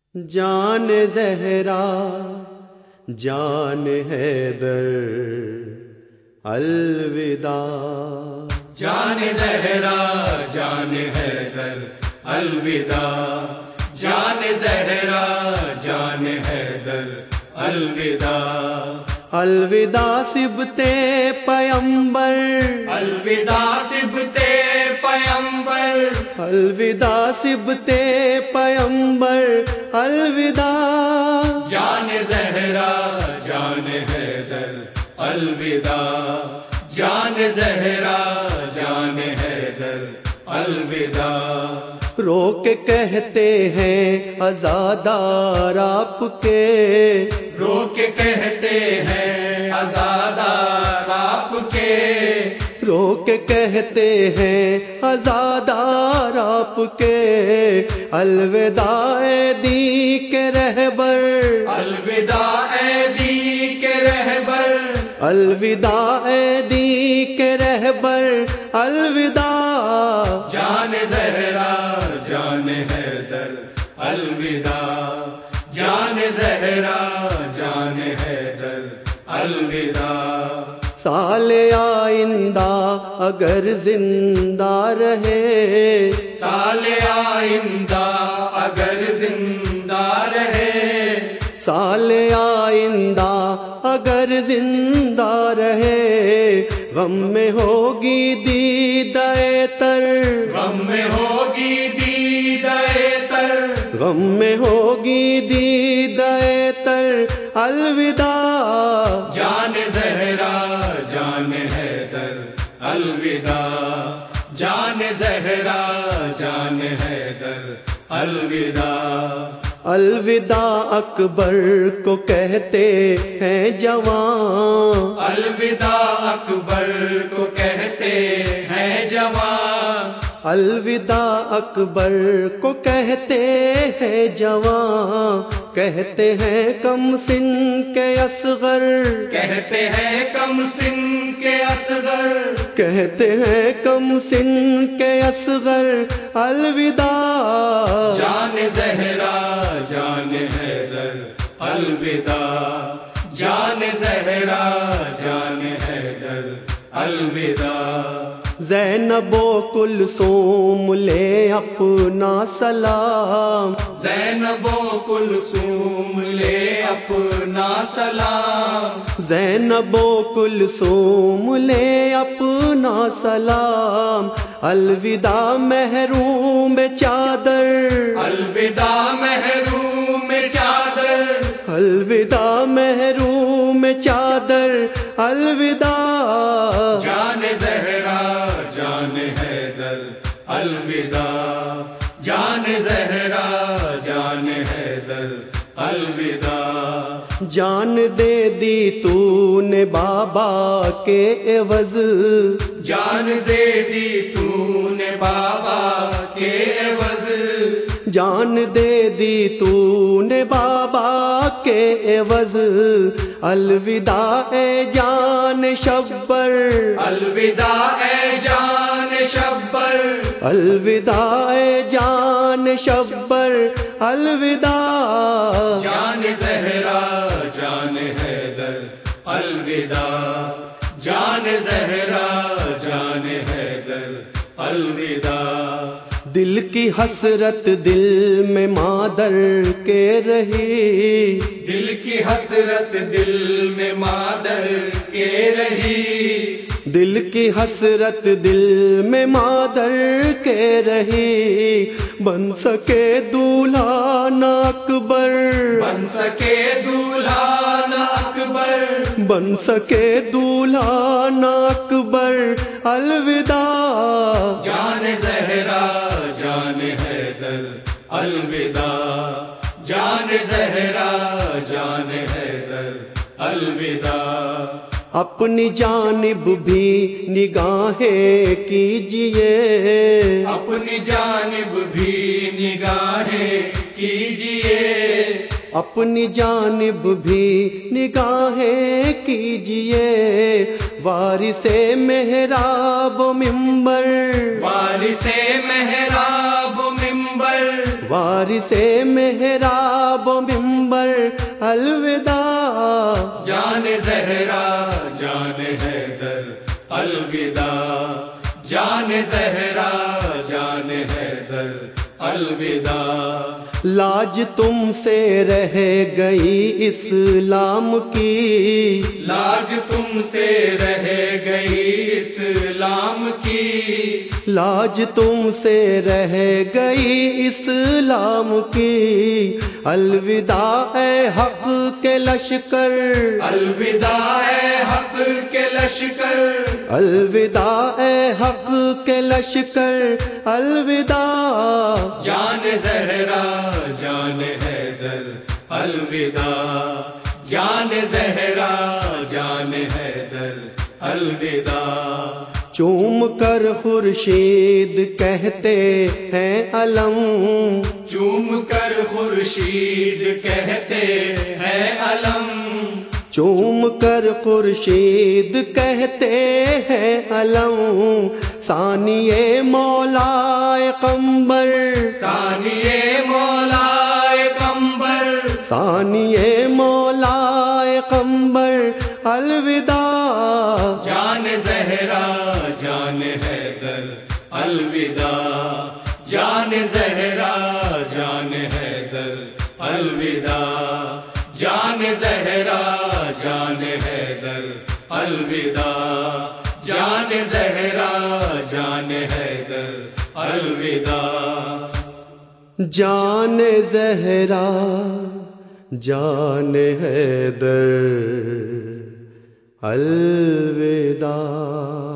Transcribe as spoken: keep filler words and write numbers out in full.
جان زہرا جان حیدر الوداع، جان زہرا جان حیدر الوداع، جان زہرا جان حیدر الوداع، الوداع سبتے پیمبر، الوداع سبتے پیمبر، الوداع سبتے پیمبر، الوداع جان زہرا جان حیدر الوداع، جان زہرا جان حیدر الوداع، رو کے کہتے ہیں عزادار آپ کے، رو کے کہتے ہیں عزادار آپ کے، رو کے کہتے ہیں عزادار آپ کے، الوداع دی کے رہبر، الوداع دی کے رہبر، الوداع دی کے رہبر، الوداع جان زہرا جان حیدر الوداع، جان زہرا جان حیدر الوداع، سال آئندہ اگر زندہ رہے، سال آئندہ اگر زندہ رہے، سال آئندہ اگر زندہ رہے، غم میں ہوگی دیدہ تر، غم میں ہوگی دیدہ تر، غم میں ہوگی دیدہ تر، الوداع جان زہرا جان حیدر الوداع، جان زہرا جان حیدر الوداع، الوداع اکبر کو کہتے ہیں جوان، الوداع اکبر کو کہتے ہیں جوان، الوداع اکبر کو کہتے ہیں جوان، کہتے ہیں کم سن کے اصغر، کہتے ہیں کم سن کے اصغر، کہتے ہیں کم سن کے اصغر، الوداع جان زہرا جان حیدر الوداع، جان زہرا جان حیدر الوداع، زینب و کلثوم لے اپنا سلام، زینب و کلثوم لے اپنا سلام، زینب و کلثوم لے اپنا سلام، الوداع محروم چادر، الوداع محروم چادر، الوداع محروم چادر، الوداع جان زہرا جان حیدر الوداع، جان زہرا جان حیدر الوداع، جان دے دی تو نے بابا کے عوض، جان دے دی تو نے بابا کے عوض، جان دے دی تو نے بابا کے عوض، الوداع اے جان شبر، الوداع اے جان شبر، الوداع اے جان شبر، الوداع جان زہرا جان حیدر الوداع، جان زہرا جان حیدر الوداع، دل کی حسرت دل میں مادر کے رہی، دل کی حسرت دل میں مادر کے رہی، دل کی حسرت دل میں مادر کے رہی، بن سکے دولہا نہ اکبر، بن سکے دولہا نہ اکبر، بن سکے دولہا نہ اکبر، الوداع جان زہرا جان حیدر الوداع، جان زہرا جان حیدر الوداع، اپنی جانب بھی نگاہیں کیجئے، اپنی جانب بھی نگاہیں کیجئے، اپنی جانب بھی نگاہیں کیجئے، وارث محراب و منبر، وارث محراب و منبر، وارث محراب و منبر الوداع، جان زہرا جان حیدر الوداع، جان زہرا جان حیدر الوداع۔ لاج تم سے رہ گئی اسلام کی، لاج تم سے رہ گئی اسلام کی، لاج تم سے رہ گئی اسلام کی۔ الوداع اے حق کے لشکر، الوداع اے حق کے لشکر، الوداع اے حق کے لشکر الوداع، جان زہرا جان حیدر الوداع، جان زہرا جان حیدر الوداع۔ چوم کر خورشید کہتے ہیں علم، چوم کر خورشید کہتے ہیں علم، چوم کر خورشید کہتے ہیں علم۔ ثانیے مولا قمبر، ثانیے مولا قمبر، ثانیے مولا قمبر الوداع، جان زہرا جان حیدر الوداع، جان زہرا جان حیدر الوداع، جان زہرا جان حیدر الوداع، جان زہرا جان حیدر الوداع، جان زہرا جان حیدر الوداع۔